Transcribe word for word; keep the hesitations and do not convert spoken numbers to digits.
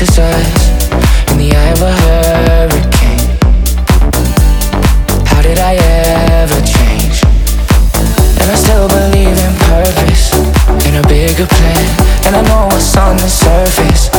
pieces us in the eye of a hurricane. How did I ever change? And I still believe in purpose, in a bigger plan. And I know what's on the surface,